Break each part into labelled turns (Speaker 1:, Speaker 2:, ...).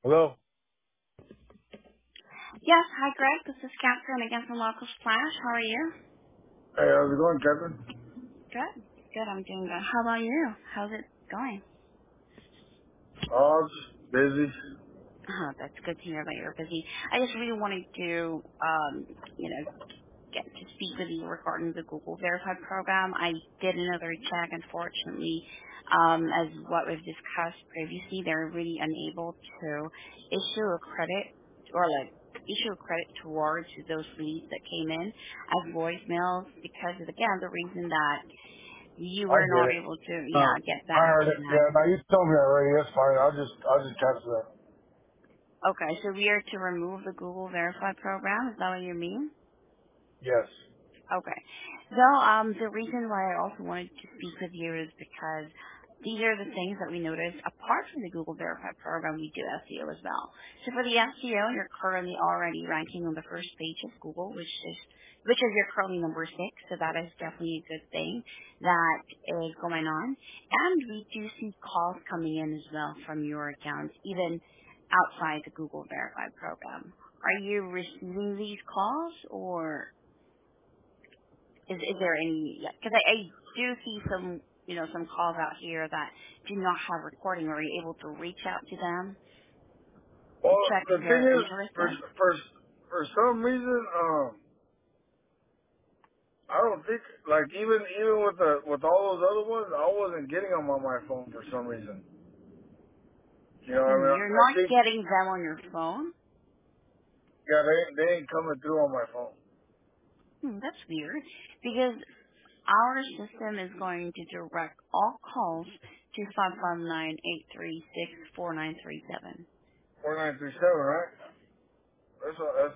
Speaker 1: Hello.
Speaker 2: Yes, hi Greg. This is Catherine again from Local Splash. How are you?
Speaker 1: Hey, how's it going, Kevin?
Speaker 2: Good. Good, I'm doing good. How about you? How's it going?
Speaker 1: Oh, just busy.
Speaker 2: That's good to hear that you're busy. I just really wanted to, get to speak with you regarding the Google Verified program. I did another check, unfortunately. As what we've discussed previously, they're really unable to issue a credit or like issue a credit towards those leads that came in as voicemails because of, again, the reason that you
Speaker 1: I
Speaker 2: were
Speaker 1: get
Speaker 2: not
Speaker 1: it.
Speaker 2: able to, get
Speaker 1: I
Speaker 2: back
Speaker 1: heard
Speaker 2: to
Speaker 1: it. Yeah,
Speaker 2: them.
Speaker 1: now you told me already. That's fine. I'll just cancel that.
Speaker 2: Okay, so we are to remove the Google Verified program. Is that what you mean?
Speaker 1: Yes.
Speaker 2: Okay. So, the reason why I also wanted to speak with you is because these are the things that we noticed. Apart from the Google Verified program, we do SEO as well. So for the SEO, you're currently already ranking on the first page of Google, which is you're currently number 6. So that is definitely a good thing that is going on. And we do see calls coming in as well from your accounts, even outside the Google Verified program. Are you receiving these calls or is there any? Because I do see some some calls out here that do not have recording. Are you able to reach out to them to
Speaker 1: Well,
Speaker 2: check
Speaker 1: the
Speaker 2: if
Speaker 1: thing
Speaker 2: they're
Speaker 1: is, for
Speaker 2: interested?
Speaker 1: for for some reason, I don't think like even with all those other ones, I wasn't getting them on my phone for some reason. You know, what I mean,
Speaker 2: You're
Speaker 1: I
Speaker 2: not
Speaker 1: think
Speaker 2: getting them on your phone.
Speaker 1: yeah, they ain't coming through on my phone.
Speaker 2: That's weird because our system is going to direct all calls to 559-836-4937.
Speaker 1: 4937, right? That's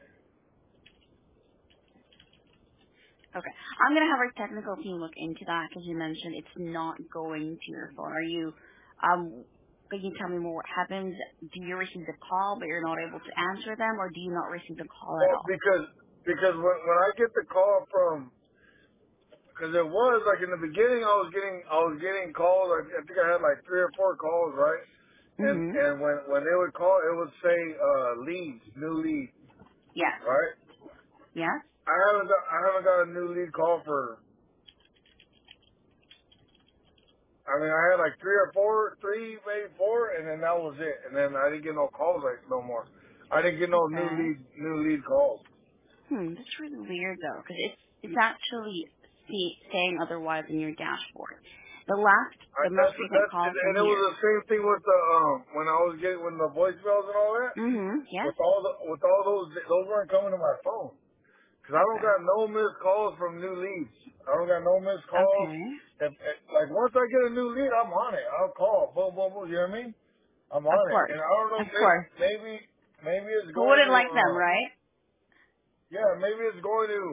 Speaker 2: Okay. I'm going to have our technical team look into that because you mentioned it's not going to your phone. Are you, can you tell me more what happens? Do you receive the call but you're not able to answer them or do you not receive the call at
Speaker 1: well
Speaker 2: all?
Speaker 1: because when I get the call from because it was like in the beginning, I was getting calls. I think I had like 3 or 4 calls, right?
Speaker 2: Mm-hmm.
Speaker 1: And when they would call, it would say leads, new lead,
Speaker 2: Yes.
Speaker 1: right?
Speaker 2: Yes?
Speaker 1: I haven't got a new lead call for. I mean, I had like 3 or 4, 3 maybe 4, and then that was it. And then I didn't get no calls like no more. I didn't get no
Speaker 2: Okay.
Speaker 1: new lead calls.
Speaker 2: That's really weird though because it's actually saying otherwise in your dashboard. The most recent call
Speaker 1: And
Speaker 2: from
Speaker 1: it was
Speaker 2: here.
Speaker 1: the same thing with the when the voicemails and all that.
Speaker 2: Mm-hmm. Yes?
Speaker 1: With all those weren't coming to my phone. Cause I don't
Speaker 2: Okay.
Speaker 1: got no missed calls from new leads. I don't got no missed calls.
Speaker 2: Okay.
Speaker 1: Like once I get a new lead, I'm on it. I'll call. Boom, boom, boom. You know what I mean? I'm
Speaker 2: Of
Speaker 1: on it.
Speaker 2: course.
Speaker 1: And I don't know.
Speaker 2: Of course.
Speaker 1: Maybe it's
Speaker 2: Who
Speaker 1: going
Speaker 2: wouldn't
Speaker 1: to.
Speaker 2: like them, right?
Speaker 1: Yeah. Maybe it's going to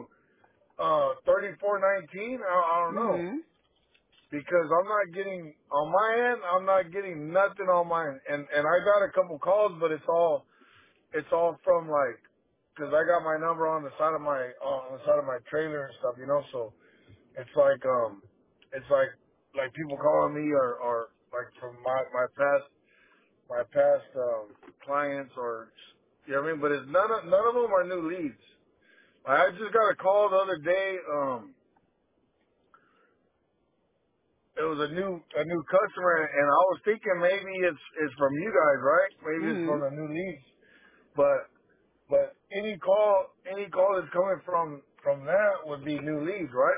Speaker 1: 3419. I don't know.
Speaker 2: Mm-hmm.
Speaker 1: Because I'm not getting on my end. I'm not getting nothing on mine. And I got a couple calls, but it's all from like, cause I got my number on the side of my trailer and stuff, you know. So it's like people calling me or like from my past clients or you know what I mean. But it's none of them are new leads. I just got a call the other day. It was a new customer, and I was thinking maybe it's from you guys, right? Maybe it's
Speaker 2: Mm-hmm.
Speaker 1: from the new leads, but any call that's coming from that would be new leads, right?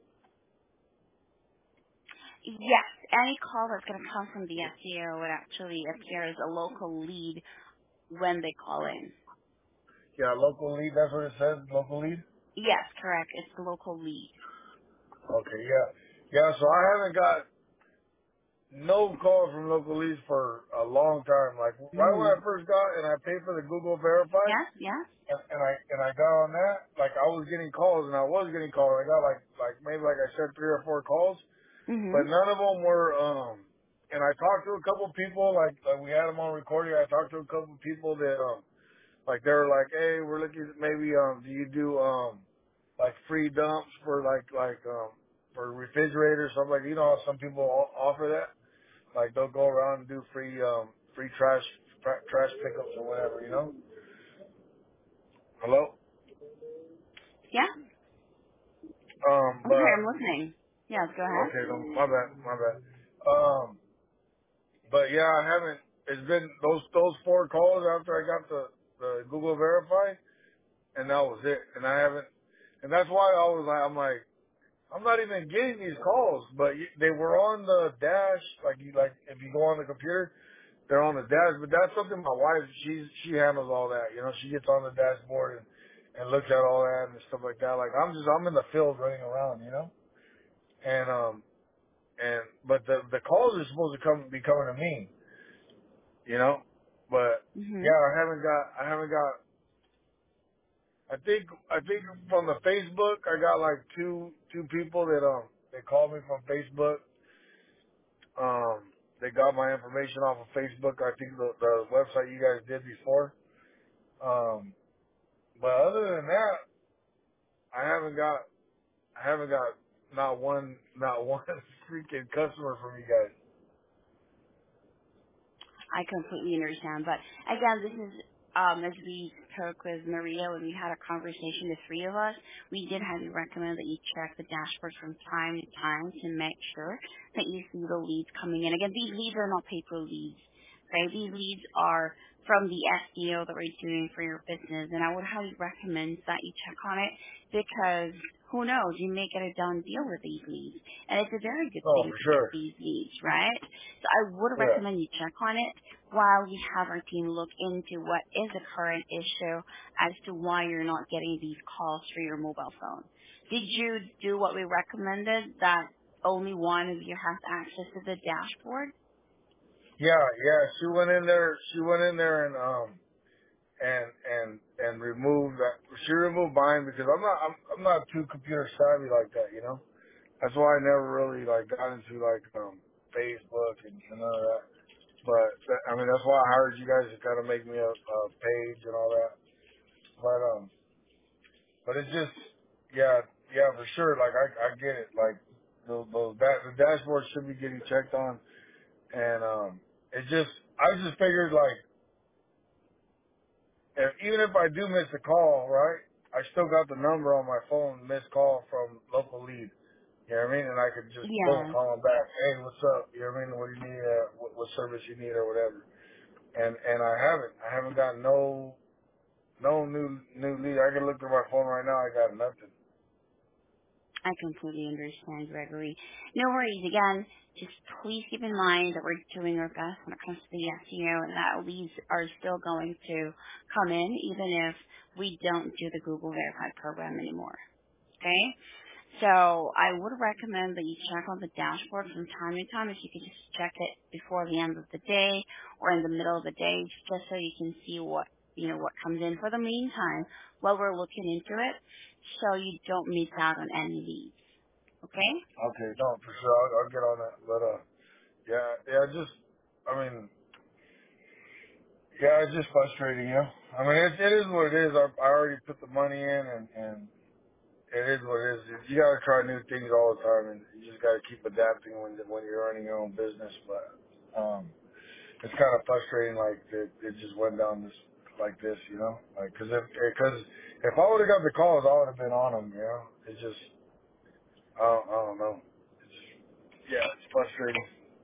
Speaker 2: Yes, any call that's going to come from the SEO would actually appear as a local lead when they call in.
Speaker 1: Yeah, local lead. That's what it says, local lead.
Speaker 2: Yes, correct. It's the local lead.
Speaker 1: Okay, yeah. So I haven't got no calls from local leads for a long time. Like right when
Speaker 2: Mm-hmm.
Speaker 1: I first got and I paid for the Google Verified,
Speaker 2: Yes, yes.
Speaker 1: and I got on that, like I was getting calls and I was getting calls. I got like maybe like I said 3 or 4 calls,
Speaker 2: Mm-hmm.
Speaker 1: but none of them were. And I talked to a couple of people, like we had them on recording. I talked to a couple of people that like they were like, hey, we're looking at maybe do you do like free dumps for for refrigerators, something like, you know how some people offer that, like they'll go around and do free free trash pickups or whatever, you know. Hello.
Speaker 2: Yeah. I'm sorry, I'm
Speaker 1: But
Speaker 2: listening. Yes, go ahead.
Speaker 1: okay, no, my bad. But yeah, I haven't. It's been those 4 calls after I got the Google Verify, and that was it. And I haven't. And that's why I was like, I'm not even getting these calls, but they were on the dash. Like if you go on the computer, they're on the dash. But that's something my wife, she handles all that. You know, she gets on the dashboard and looks at all that and stuff like that. Like I'm in the field running around, you know, and but the calls are supposed to be coming to me, you know, but
Speaker 2: Mhm.
Speaker 1: yeah, I haven't got. I think from the Facebook, I got like two people that they called me from Facebook. They got my information off of Facebook. I think the website you guys did before. Um, but other than that, I haven't got not one freaking customer from you guys.
Speaker 2: I completely understand. But again, this is as we spoke with Maria when we had a conversation, the three of us, we did highly recommend that you check the dashboard from time to time to make sure that you see the leads coming in. Again, these leads are not paper leads, right? These leads are from the SEO that we're doing for your business, and I would highly recommend that you check on it because who knows, you may get a done deal with these leads, and it's a very good
Speaker 1: Oh,
Speaker 2: thing
Speaker 1: for
Speaker 2: to get
Speaker 1: sure.
Speaker 2: these leads, right? So I would
Speaker 1: Yeah.
Speaker 2: recommend you check on it while we have our team look into what is the current issue as to why you're not getting these calls through your mobile phone. Did you do what we recommended, that only one of you has access to the dashboard?
Speaker 1: Yeah. She went in there and removed that. She removed mine because I'm not too computer savvy like that, you know. That's why I never really like got into like Facebook and none of that. But I mean, that's why I hired you guys to kind of make me a page and all that. But it's just, yeah, for sure. Like I get it. Like the dashboard should be getting checked on, and I just figured like even if I do miss a call, right? I still got the number on my phone, missed call from local lead. You know what I mean? And I could just boom
Speaker 2: Yes,
Speaker 1: call them back. Hey, what's up? You know what I mean? What do you need? What service you need or whatever. And I haven't got no new lead. I can look through my phone right now. I got nothing.
Speaker 2: I completely understand, Gregory. No worries. Again, just please keep in mind that we're doing our best when it comes to the SEO and that leads are still going to come in even if we don't do the Google Verified program anymore. Okay? So I would recommend that you check on the dashboard from time to time. If you could just check it before the end of the day or in the middle of the day, just so you can see what comes in. For the meantime, while we're looking into it, so you don't miss out on any leads. Okay?
Speaker 1: Okay, no, for sure. I'll get on that. But yeah, just I mean, yeah, it's just frustrating, you know. I mean, it is what it is. I already put the money in, and it is what it is. You got to try new things all the time, and you just got to keep adapting when you're running your own business. But it's kind of frustrating, like it just went down this, you know, like because if I would have got the calls, I would have been on them, you know. It's just I don't know. It's, yeah, it's frustrating.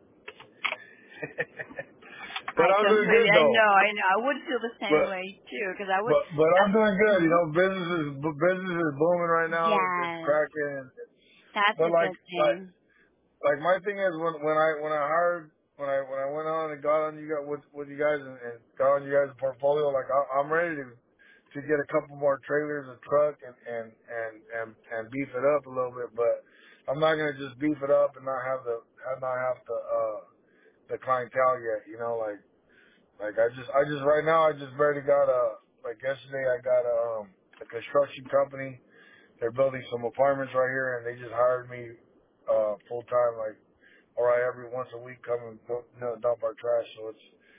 Speaker 1: But
Speaker 2: I
Speaker 1: I'm doing
Speaker 2: completely,
Speaker 1: good though.
Speaker 2: I know. I would feel the same
Speaker 1: But
Speaker 2: way too, because I would,
Speaker 1: but I'm doing good. You
Speaker 2: mhm.
Speaker 1: know, business is booming right now. It's
Speaker 2: Yes,
Speaker 1: cracking.
Speaker 2: that's
Speaker 1: But
Speaker 2: a good thing.
Speaker 1: like my thing is when I went on and got on you guys with you guys and got on you guys' portfolio, like I'm ready to get a couple more trailers, a truck, and beef it up a little bit. But I'm not gonna just beef it up and not have the clientele yet. You know, like I just right now I just barely got like yesterday I got a construction company. They're building some apartments right here, and they just hired me full time, like all right, every once a week come and dump our trash. So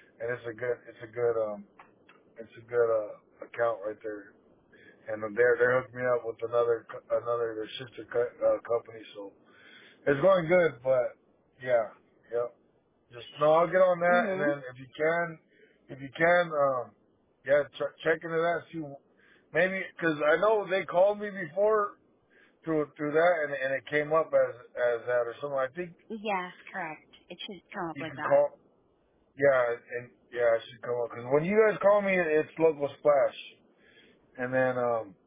Speaker 1: it's a good account right there. And they're hooking me up with another their sister company. So it's going good, but yeah, yep. Just no, I'll get on that, and
Speaker 2: Mhm.
Speaker 1: then if you can, yeah, check into that. See, maybe because I know they called me before through that, and it came up as that or something. I think
Speaker 2: Yes, correct. It should come up
Speaker 1: you
Speaker 2: like
Speaker 1: can
Speaker 2: that.
Speaker 1: call. Yeah, and yeah, it should come up because when you guys call me, it's local splash, and then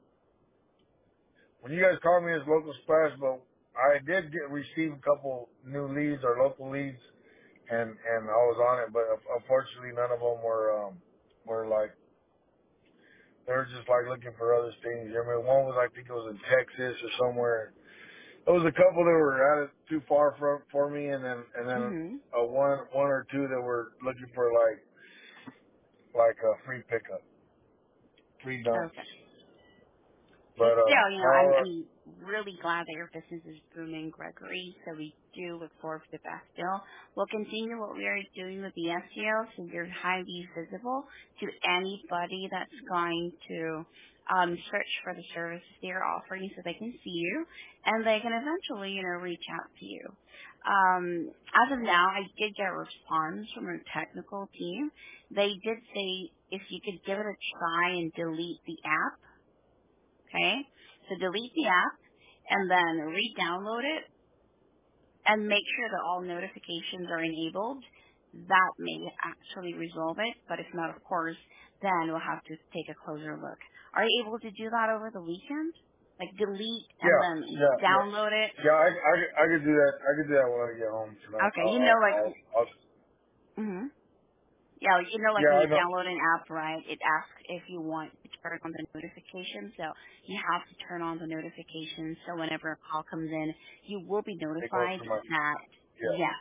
Speaker 1: when you guys call me, it's local splash. But I did receive a couple new leads or local leads, and I was on it, but unfortunately, none of them were like they were just like looking for other things. I mean, one was I think it was in Texas or somewhere. There was a couple that were out of too far for me, and then
Speaker 2: Mhm.
Speaker 1: one or two that were looking for like a free pickup, free dumps.
Speaker 2: Okay. But
Speaker 1: But
Speaker 2: still,
Speaker 1: no,
Speaker 2: I'm really glad that your business is booming, Gregory. So we do look forward to the best deal. We'll continue what we are doing with the SEO, so you're highly visible to anybody that's going to search for the services they're offering, so they can see you, and they can eventually, reach out to you. As of now, I did get a response from a technical team. They did say if you could give it a try and delete the app. Okay? So delete the app and then re-download it and make sure that all notifications are enabled. That may actually resolve it, but if not, of course, then we'll have to take a closer look. Are you able to do that over the weekend? Like delete and
Speaker 1: yeah,
Speaker 2: then
Speaker 1: yeah, yeah,
Speaker 2: download it?
Speaker 1: yeah. I could do that. I could do that when I get home tonight.
Speaker 2: Okay,
Speaker 1: I'll
Speaker 2: mhm. Yeah, like
Speaker 1: yeah,
Speaker 2: when
Speaker 1: I
Speaker 2: you
Speaker 1: know.
Speaker 2: download an app, right, it asks if you want to turn on the notifications. So you have to turn on the notifications so whenever a call comes in, you will be
Speaker 1: It goes
Speaker 2: notified
Speaker 1: to my
Speaker 2: that,
Speaker 1: yeah.
Speaker 2: yes,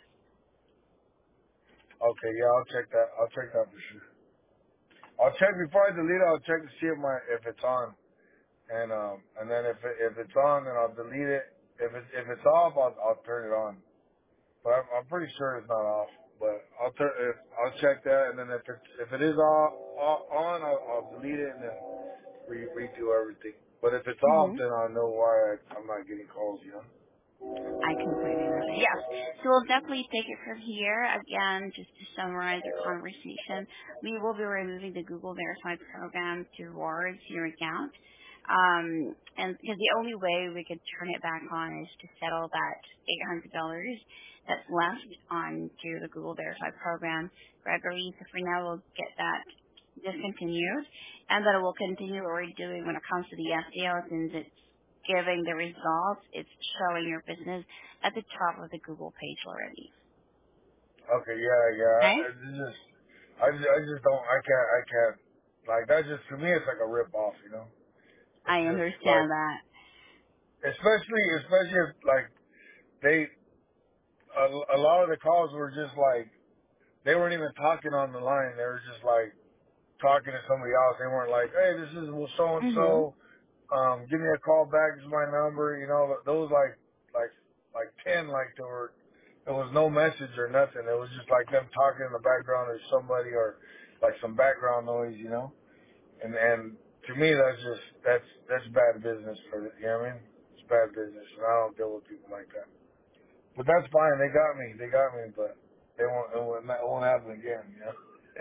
Speaker 1: Okay, yeah, I'll check that. I'll check that for sure. I'll check before I delete it. I'll check to see if it's on, and then if it's on, then I'll delete it. If it's off, I'll turn it on. But I'm pretty sure it's not off. But I'll check that, and then if it is on, I'll delete it and then redo everything. But if it's off,
Speaker 2: hmm
Speaker 1: then I know why I'm not getting calls. You know.
Speaker 2: I completely understand. Yes. So we'll definitely take it from here. Again, just to summarize our conversation, we will be removing the Google Verified program towards your account. And because the only way we could turn it back on is to settle that $800 that's left onto the Google Verified program. Gregory, so for now we'll get that discontinued, and then we'll continue what we're doing when it comes to the SEO, since it's giving the results, it's showing your business at the top of the Google page already.
Speaker 1: Okay, yeah, yeah.
Speaker 2: Okay?
Speaker 1: I just don't. I can't. Like that. Just for me, it's like a rip off. You know.
Speaker 2: I
Speaker 1: It's just like,
Speaker 2: understand that.
Speaker 1: especially if like they a lot of the calls were just like they weren't even talking on the line. They were just like talking to somebody else. They weren't like, hey, this is so and
Speaker 2: Mhm.
Speaker 1: so. Give me a call back. This is my number. You know, those like 10, like there was no message or nothing. It was just like them talking in the background or somebody or like some background noise, you know. And to me, that's bad business for the, you know what I mean? It's bad business, and I don't deal with people like that. But that's fine. They got me, but it won't happen again, you know.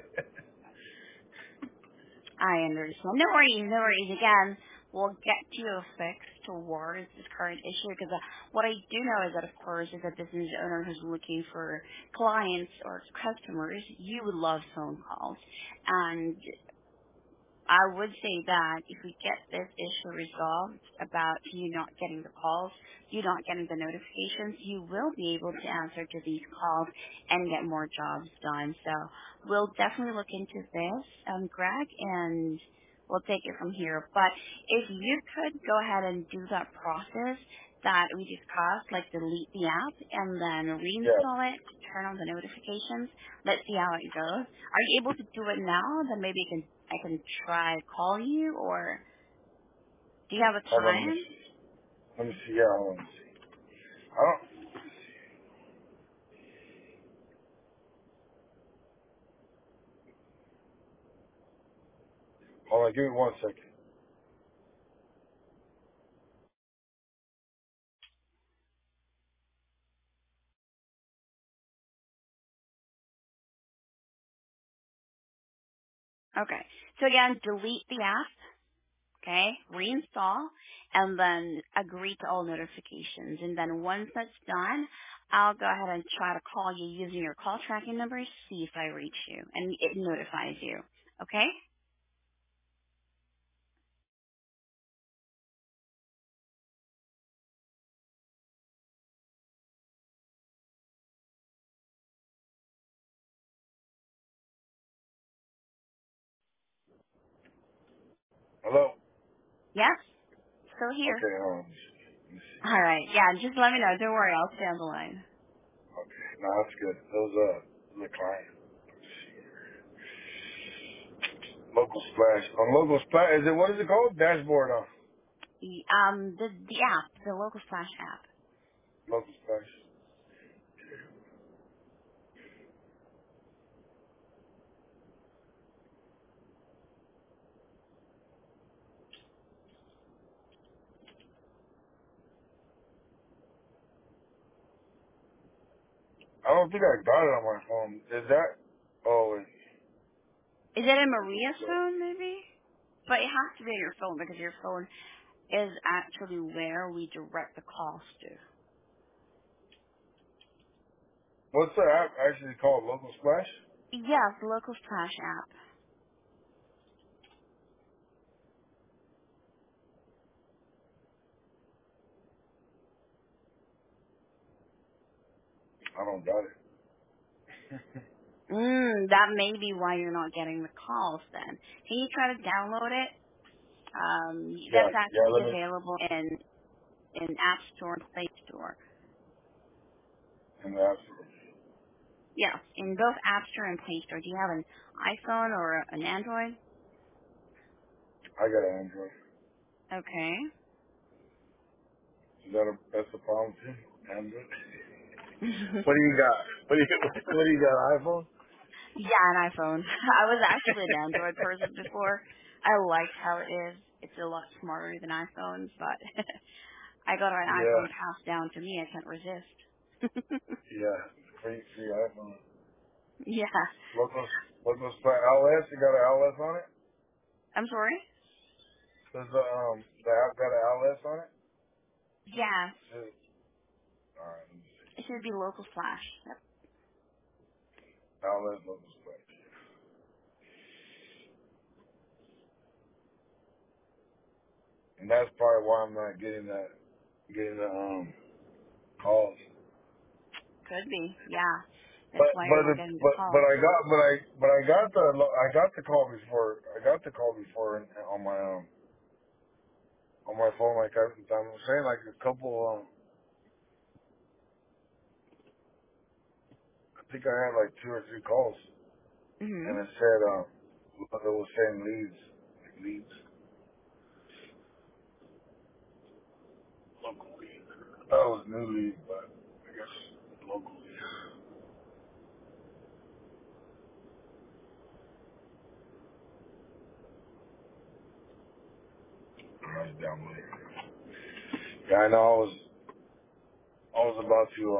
Speaker 2: I understand. No worries, no worries. Again, we'll get to a fix towards this current issue, because what I do know is that, of course, as a business owner who's looking for clients or customers, you would love phone calls. And I would say that if we get this issue resolved about you not getting the calls, you not getting the notifications, you will be able to answer to these calls and get more jobs done. So we'll definitely look into this, Greg, and we'll take it from here. But if you could go ahead and do that process that we discussed, like delete the app and then
Speaker 1: Yeah.
Speaker 2: reinstall it, turn on the notifications, let's see how it goes. Are you able to do it now? Then maybe I can try call you, or do you have a
Speaker 1: Hold on, let me
Speaker 2: time?
Speaker 1: see. Let me see. Yeah, hold on. Let me see. I don't. Hold on. Give me 1 second.
Speaker 2: Okay. So again, delete the app. Okay. Reinstall, and then agree to all notifications. And then once that's done, I'll go ahead and try to call you using your call tracking number, see if I reach you, and it notifies you. Okay?
Speaker 1: Hello?
Speaker 2: Yes. Still here.
Speaker 1: Okay, let me see.
Speaker 2: All right. Yeah. Just let me know. Don't worry. I'll stay on the line.
Speaker 1: Okay, no, that's good. Those, the client. Local Splash. On Local Splash, is it, what is it called? Dashboard on
Speaker 2: The app, the local flash app.
Speaker 1: Local Splash. I don't think I got it on my phone. Is that? Oh, wait.
Speaker 2: Is it in Maria's phone, maybe? But it has to be on your phone because your phone is actually where we direct the calls to.
Speaker 1: What's the app actually called? Local Splash?
Speaker 2: Yes, the local flash app.
Speaker 1: I don't got it.
Speaker 2: That may be why you're not getting the calls then. Can you try to download it?
Speaker 1: Yeah,
Speaker 2: That's
Speaker 1: yeah,
Speaker 2: actually
Speaker 1: let me,
Speaker 2: available in App Store and Play Store.
Speaker 1: in the app store.
Speaker 2: Yes, in both App Store and Play Store. Do you have an iPhone or an Android?
Speaker 1: I got an Android.
Speaker 2: Okay.
Speaker 1: Is that that's the problem too? Android? What do you got? What do you got, iPhone?
Speaker 2: Yeah, an iPhone. I was actually an Android person before. I liked how it is. It's a lot smarter than iPhones, but I got an
Speaker 1: Yeah,
Speaker 2: iPhone passed down to me. I can't resist.
Speaker 1: yeah. Free iPhone.
Speaker 2: Yeah.
Speaker 1: Local, local Splash. LS, you got an LS on it?
Speaker 2: I'm sorry?
Speaker 1: Does the app got an LS on it?
Speaker 2: Yeah.
Speaker 1: Just, alright, let me see.
Speaker 2: It should be local flash. Yep.
Speaker 1: LS Local Splash. And that's probably why I'm not getting the, calls.
Speaker 2: Could be. Yeah. That's
Speaker 1: But
Speaker 2: why you're
Speaker 1: but
Speaker 2: not
Speaker 1: the,
Speaker 2: getting the
Speaker 1: but
Speaker 2: calls.
Speaker 1: I got the call before. I got the call before on my phone. Like I'm saying, like a couple. I think I had like 2 or 3 calls,
Speaker 2: Mhm.
Speaker 1: and it said it was saying leads, like leads, local leads. That was new leads, but I guess local leads. I was down later. Yeah, I know. I was about to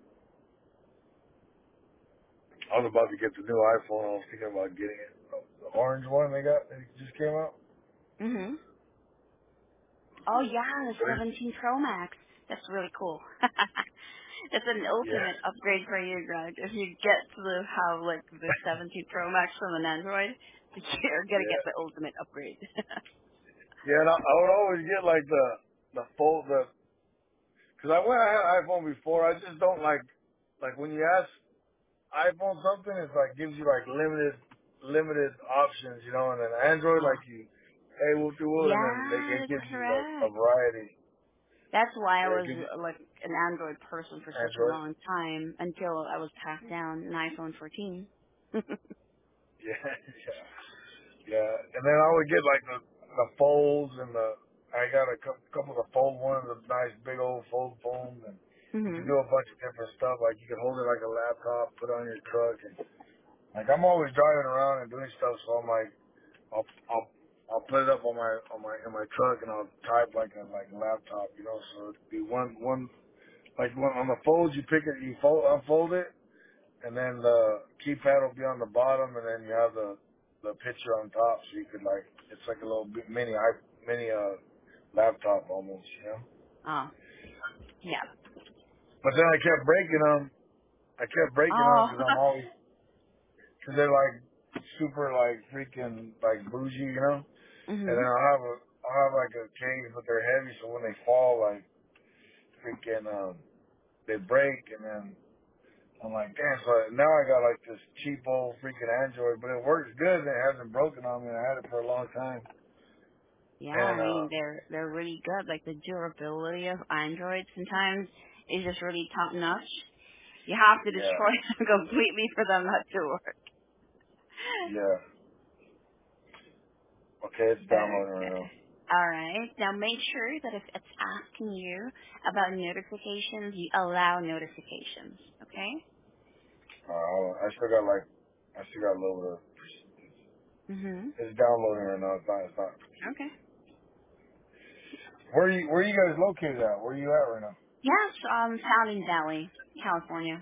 Speaker 1: I was about to get the new iPhone. I was thinking about getting it. The orange one they got that just came out.
Speaker 2: Mhm. Oh yeah, the 17 Pro Max. That's really cool. That's an
Speaker 1: Yeah,
Speaker 2: ultimate upgrade for you, Greg. If you get to have like the 17 Pro Max from an Android, you're gonna get
Speaker 1: yeah,
Speaker 2: the ultimate upgrade.
Speaker 1: yeah. And I would always get like the fold because when I had iPhone before, I just don't like when you ask iPhone something, it's like gives you like limited options, you know, and then Android
Speaker 2: Oh,
Speaker 1: like you, hey, we'll do it, and then
Speaker 2: yeah,
Speaker 1: it
Speaker 2: that's
Speaker 1: gives you like a
Speaker 2: correct.
Speaker 1: variety.
Speaker 2: That's why I
Speaker 1: Yeah, it
Speaker 2: was
Speaker 1: gives you
Speaker 2: like an Android person for such a
Speaker 1: Android.
Speaker 2: long time until I was passed down an iPhone 14.
Speaker 1: Yeah, yeah, yeah. And then I would get like the folds and I got a couple of the fold ones, the nice big old fold phones, and you can
Speaker 2: Mhm.
Speaker 1: do a bunch of different stuff. Like you can hold it like a laptop, put it on your truck, and like I'm always driving around and doing stuff, so I'm like, I'll I'll I'll put it up on my in my truck and I'll type like a laptop, you know. So it'd be one like one on the folds, you pick it, you unfold it, and then the keypad will be on the bottom, and then you have the the picture on top, so you could like it's like a little bit mini laptop almost, you know.
Speaker 2: Oh, yeah.
Speaker 1: But then I kept breaking them. I kept breaking them
Speaker 2: Oh.
Speaker 1: because I'm always because they're like super like freaking like bougie, you know. And
Speaker 2: mhm.
Speaker 1: then I'll have like a case, but they're heavy, so when they fall, like freaking they break, and then I'm like, damn. So now I got like this cheap old freaking Android, but it works good and it hasn't broken on me. I had it for a long time,
Speaker 2: Yeah,
Speaker 1: and
Speaker 2: I mean they're really good. Like the durability of Android sometimes is just really top notch. You have to
Speaker 1: yeah,
Speaker 2: destroy them completely for them not to work.
Speaker 1: yeah. Okay, it's downloading right
Speaker 2: Okay.
Speaker 1: now.
Speaker 2: All right. Now make sure that if it's asking you about notifications, you allow notifications. Okay.
Speaker 1: Hold on. I still got a little bit of,
Speaker 2: Mhm.
Speaker 1: it's downloading right now. It's not completely.
Speaker 2: Okay.
Speaker 1: Where you guys located at? Where you at right now?
Speaker 2: Yes. Fountain Valley, California.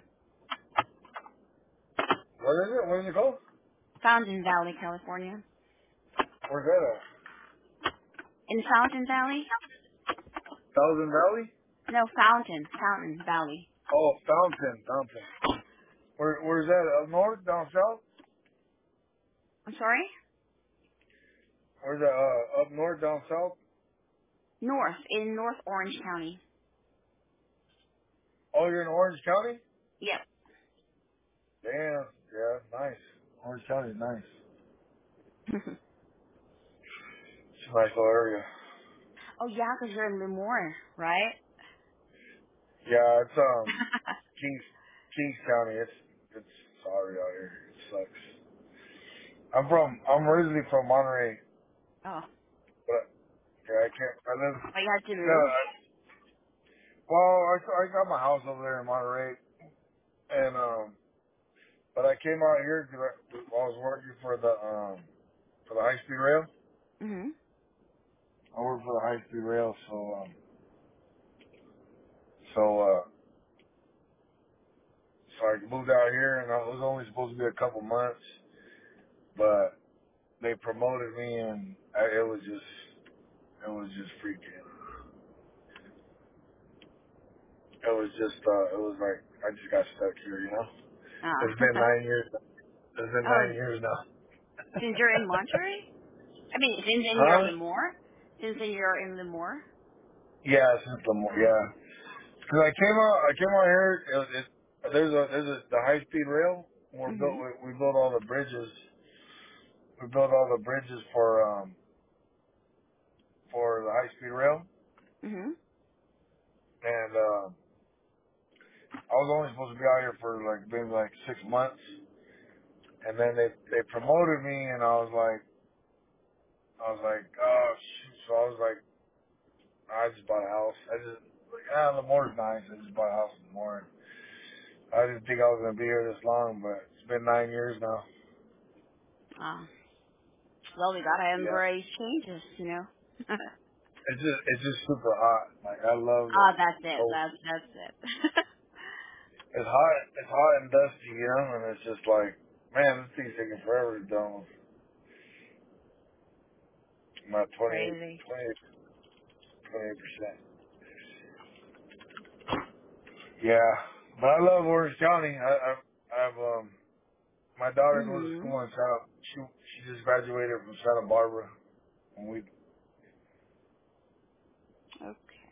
Speaker 1: What is it? What is it called?
Speaker 2: Fountain Valley, California.
Speaker 1: Where's that at?
Speaker 2: In Fountain Valley?
Speaker 1: Thousand Valley?
Speaker 2: No, Fountain Valley.
Speaker 1: Oh, Fountain. Where's that? Up north? Down south?
Speaker 2: I'm sorry?
Speaker 1: Where's that? Up north? Down south?
Speaker 2: North, in North Orange County.
Speaker 1: Oh, you're in Orange County?
Speaker 2: Yep.
Speaker 1: Damn. Yeah, nice. Orange County is nice. It's a nice little area.
Speaker 2: Oh yeah, 'cause you're in Lemoore, right?
Speaker 1: Yeah, it's Kings County. It's sorry out here. It sucks. I'm originally from Monterey,
Speaker 2: Oh,
Speaker 1: but yeah, I can't. I live.
Speaker 2: but you had to
Speaker 1: No,
Speaker 2: move?
Speaker 1: I got my house over there in Monterey, and but I came out here because I was working for the high speed rail.
Speaker 2: Mhm.
Speaker 1: I work for the high speed rail, so so I moved out here, and I was only supposed to be a couple months, but they promoted me, and it was just freaking. It was like I just got stuck here, you know.
Speaker 2: Ah.
Speaker 1: It's been 9 years. It's been
Speaker 2: Oh,
Speaker 1: 9 years now.
Speaker 2: since you're in Monterey? I mean, since in you're
Speaker 1: Huh?
Speaker 2: Lemoore? Since in you're in Lemoore?
Speaker 1: Yeah, since the
Speaker 2: Ah.
Speaker 1: yeah. Because I came out here. There's a the high speed rail.
Speaker 2: Mhm.
Speaker 1: We built all the bridges. We built all the bridges for the high speed rail,
Speaker 2: Mhm.
Speaker 1: and I was only supposed to be out here for like maybe like 6 months, and then they promoted me, and I was like, oh shoot. So I was like, I just bought a house. I just like Lemore's nice. I just bought a house in Lemoore. I didn't think I was gonna be here this long, but it's been 9 years now.
Speaker 2: Ah. Well, we gotta
Speaker 1: Yeah.
Speaker 2: embrace changes, you know.
Speaker 1: It's just super hot. Like I love
Speaker 2: Ah,
Speaker 1: like
Speaker 2: that's it.
Speaker 1: cold.
Speaker 2: That's it.
Speaker 1: It's hot and dusty, you know, and it's just like, man, this thing's taking forever to done. I'm at 28,
Speaker 2: Crazy.
Speaker 1: 28%. Yeah, but I love Orange County. I've my daughter goes to
Speaker 2: Mhm.
Speaker 1: school in Santa. She just graduated from Santa Barbara, and we
Speaker 2: Okay.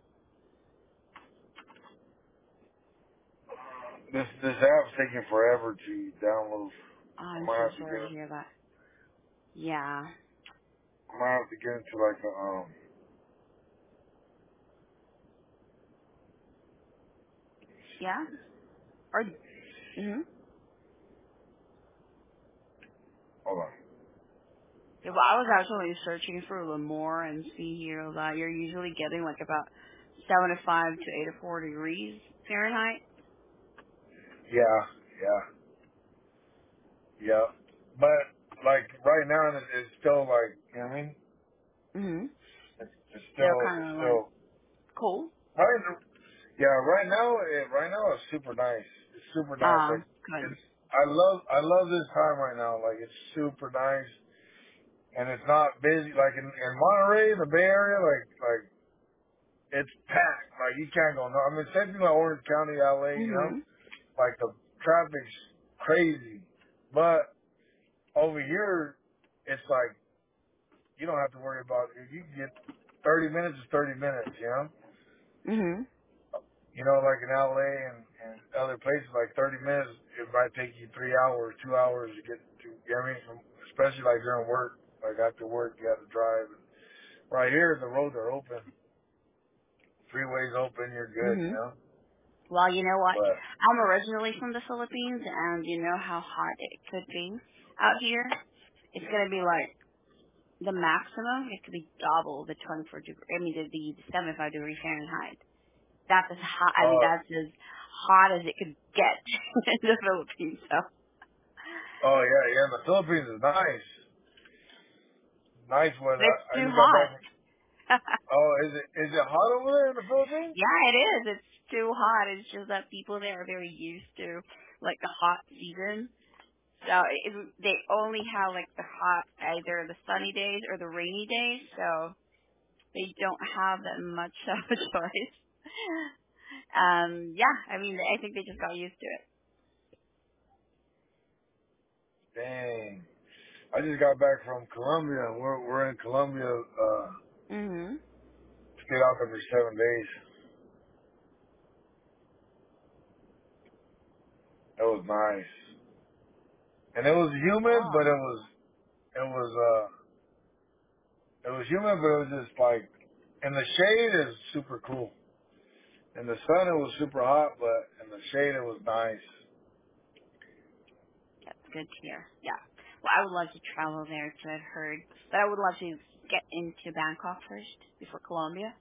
Speaker 1: this app's taking forever to download.
Speaker 2: Oh,
Speaker 1: I
Speaker 2: I'm
Speaker 1: might
Speaker 2: so
Speaker 1: have to
Speaker 2: sorry to
Speaker 1: get
Speaker 2: hear that. Yeah.
Speaker 1: I might have to get into like a
Speaker 2: Yeah. Or. Mhm.
Speaker 1: hold on.
Speaker 2: Yeah, well, I was actually searching for Lemoore and see here that you're usually getting like about 75 to 84 degrees Fahrenheit.
Speaker 1: Yeah, yeah, yeah. But like right now, it's still like you know what I mean.
Speaker 2: Mhm. Still
Speaker 1: It's
Speaker 2: kind of like
Speaker 1: still
Speaker 2: cold.
Speaker 1: right. Yeah, right now it's super nice. It's super nice. Like
Speaker 2: Good.
Speaker 1: it's I I love this time right now. Like it's super nice and it's not busy. Like in Monterey, the Bay Area, like it's packed. Like you can't go. No, I mean, same thing like Orange County, LA. You know,
Speaker 2: Mhm.
Speaker 1: like the traffic's crazy. But over here, it's like you don't have to worry about it. You can get 30 minutes is 30 minutes. You know.
Speaker 2: Mhm.
Speaker 1: You know, like in LA and other places, like 30 minutes, it might take you 3 hours, 2 hours to get to, you know what I mean? Especially like during work, like after work, you have to drive. Right here, the roads are open, freeways open, you're good, you
Speaker 2: Mhm.
Speaker 1: know?
Speaker 2: Well, you know what?
Speaker 1: But,
Speaker 2: I'm originally from the Philippines, and you know how hot it could be out here. It's gonna be like the maximum. It could be double the 24 degree. I mean, the 75-degree Fahrenheit. That's as hot. I mean,
Speaker 1: uh,
Speaker 2: that's as hot as it could get in the Philippines. So
Speaker 1: oh yeah, yeah, the Philippines is nice. Nice weather.
Speaker 2: it's
Speaker 1: I
Speaker 2: too
Speaker 1: just got back
Speaker 2: hot.
Speaker 1: from, oh, is it hot over there in the Philippines?
Speaker 2: Yeah, it is. It's too hot. It's just that people there are very used to like the hot season. So they only have like the hot, either the sunny days or the rainy days. So they don't have that much of a choice. Yeah, I mean, I think they just got used to it.
Speaker 1: Dang. I just got back from Colombia. We're in Colombia,
Speaker 2: Mhm.
Speaker 1: stayed out there for 7 days. It was nice. And it was humid, but
Speaker 2: Oh,
Speaker 1: it was it was humid, but it was just like in the shade is super cool. In the sun it was super hot, but in the shade it was nice.
Speaker 2: that's good to hear. Yeah. Well, I would love to travel there to have heard, but I would love to get into Bangkok first before Colombia.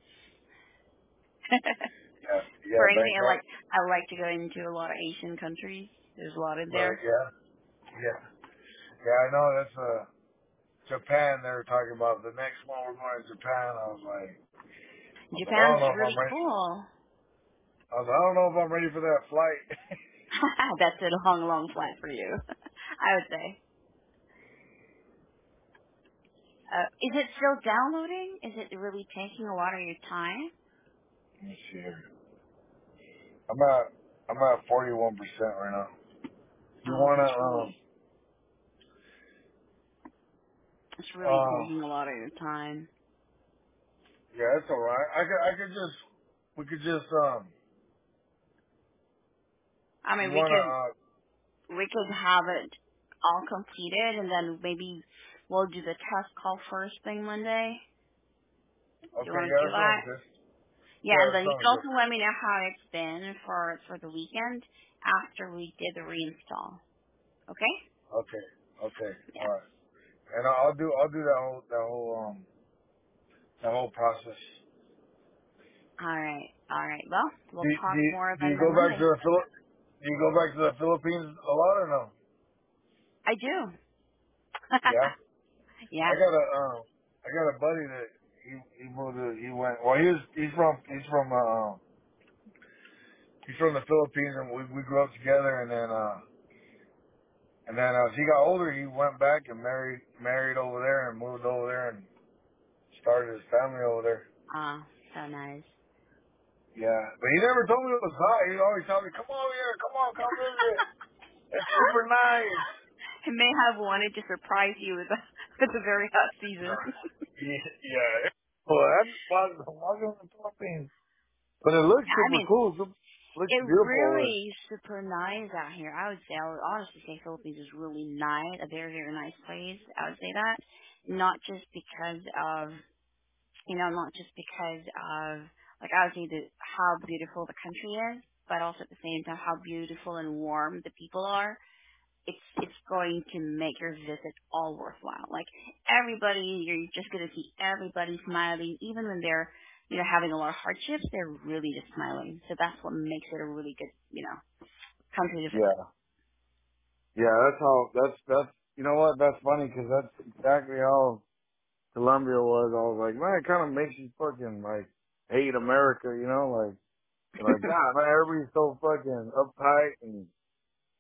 Speaker 1: Yeah, yeah,
Speaker 2: For anything,
Speaker 1: Bangkok.
Speaker 2: I like to go into a lot of Asian countries. There's a lot in
Speaker 1: Right,
Speaker 2: there.
Speaker 1: yeah, yeah, yeah. I know that's Japan. They were talking about the next one we're going to Japan. I was like, I
Speaker 2: Japan's
Speaker 1: don't know if
Speaker 2: really
Speaker 1: I'm ready.
Speaker 2: cool.
Speaker 1: I was like, I don't know if I'm ready for that flight.
Speaker 2: That's a long, long flight for you, I would say. Is it still downloading? Is it really taking a lot of your time?
Speaker 1: Let me see here. I'm at 41% right now. You
Speaker 2: Oh,
Speaker 1: wanna
Speaker 2: it's really
Speaker 1: uh
Speaker 2: taking a lot of your time.
Speaker 1: yeah, it's all right. I could just we could just
Speaker 2: I
Speaker 1: you
Speaker 2: mean,
Speaker 1: wanna
Speaker 2: we could have it all completed, and then maybe we'll do the test call first thing Monday. Do you
Speaker 1: okay,
Speaker 2: want to
Speaker 1: yeah,
Speaker 2: do
Speaker 1: that
Speaker 2: that?
Speaker 1: sounds good.
Speaker 2: Yeah,
Speaker 1: Yeah,
Speaker 2: and
Speaker 1: that
Speaker 2: then you
Speaker 1: sounds
Speaker 2: can
Speaker 1: good.
Speaker 2: also let me know how it's been for the weekend after we did the reinstall. Okay?
Speaker 1: Okay, okay, all
Speaker 2: Yeah.
Speaker 1: right. And I'll do that whole process.
Speaker 2: All right. All right. Well, we'll
Speaker 1: Do
Speaker 2: talk
Speaker 1: do
Speaker 2: more
Speaker 1: do you
Speaker 2: then
Speaker 1: go
Speaker 2: on
Speaker 1: back to
Speaker 2: Monday.
Speaker 1: Do you go back to the Philippines a lot or no?
Speaker 2: I do.
Speaker 1: Yeah,
Speaker 2: Yeah.
Speaker 1: I got a buddy that he moved to he went well he's from the Philippines and we grew up together and then as he got older he went back and married over there and moved over there and started his family over there.
Speaker 2: Oh, so nice.
Speaker 1: Yeah, but he never told me it was hot. He always told me, "Come on here, come on, come visit. It's super nice."
Speaker 2: I may have wanted to surprise you with with a very hot season.
Speaker 1: Yeah. Well, that's walking in the Philippines, but it looks
Speaker 2: I
Speaker 1: super
Speaker 2: mean,
Speaker 1: cool. Looks
Speaker 2: it
Speaker 1: beautiful over there.
Speaker 2: really is super nice out here. I would honestly say Philippines is really nice, a very, very nice place. I would say that. Not just because of, not just because of, like I would say how beautiful the country is, but also at the same time how beautiful and warm the people are. It's going to make your visit all worthwhile. Like everybody, you're just going to see everybody smiling, even when they're having a lot of hardships. They're really just smiling. So that's what makes it a really good country to visit.
Speaker 1: Yeah, yeah. That's you know what? That's funny because that's exactly how Colombia was. I was like, man, it kind of makes you fucking like hate America, you know? Like, you're like, God, man, everybody's so fucking uptight and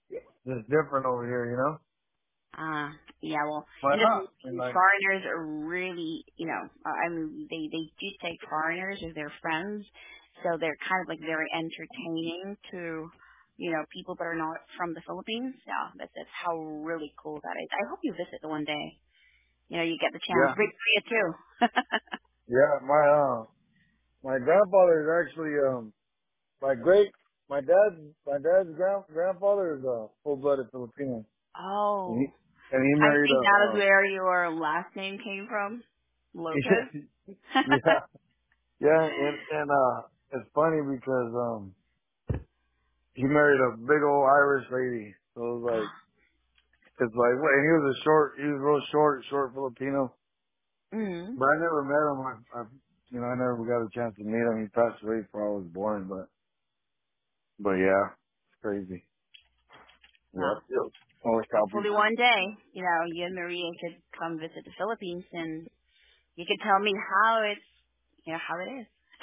Speaker 1: It's different over here, you know.
Speaker 2: Yeah, well,
Speaker 1: But
Speaker 2: and this
Speaker 1: and like,
Speaker 2: foreigners are really, I mean, they do take foreigners as their friends, so they're kind of like very entertaining to, people that are not from the Philippines. Yeah, that's how really cool that is. I hope you visit one day. You get the chance.
Speaker 1: yeah,
Speaker 2: Great Korea too.
Speaker 1: yeah. My grandfather is actually my great my dad's grandfather is full blooded Filipino, and
Speaker 2: Oh,
Speaker 1: he
Speaker 2: I
Speaker 1: married
Speaker 2: think that is
Speaker 1: a
Speaker 2: where your last name came from, Lopez.
Speaker 1: yeah, yeah, and it's funny because he married a big old Irish lady, so it was like it's like and he was real short Filipino,
Speaker 2: mm.
Speaker 1: but I never met him. I never got a chance to meet him. He passed away before I was born, but yeah, it's crazy.
Speaker 2: Well,
Speaker 1: Yep, yep. Always tell
Speaker 2: hopefully
Speaker 1: people.
Speaker 2: one day, you and Maria could come visit the Philippines and you could tell me how it's, how it is.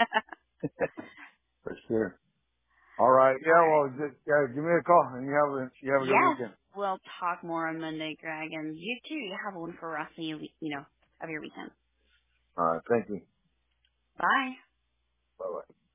Speaker 1: For sure. All right.
Speaker 2: All
Speaker 1: Yeah.
Speaker 2: right.
Speaker 1: Well, just give me a call, and you have a good
Speaker 2: Yes,
Speaker 1: weekend.
Speaker 2: we'll talk more on Monday, Greg, and you too. You have one for us, and of your weekend.
Speaker 1: All right. Thank you.
Speaker 2: Bye.
Speaker 1: Bye bye.